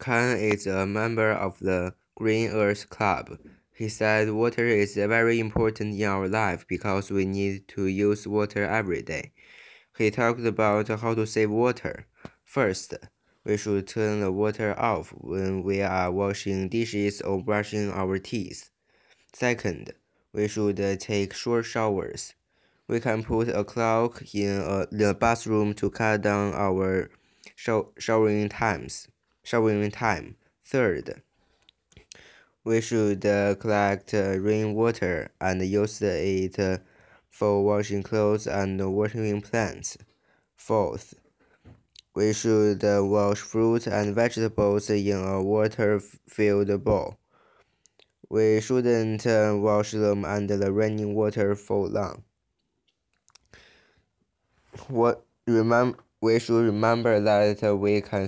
Khan is a member of the Green Earth Club. He said water is very important in our life because we need to use water every day. He talked about how to save water. First, we should turn the water off when we are washing dishes or brushing our teeth. Second, we should take short showers. We can put a clock in the bathroom to cut down our showering times. Showering time. Third, we should collect rainwater and use it for washing clothes and watering plants. Fourth, we should wash fruit and vegetables in a water-filled bowl. We shouldn't wash them under the raining water for long. We should remember that we can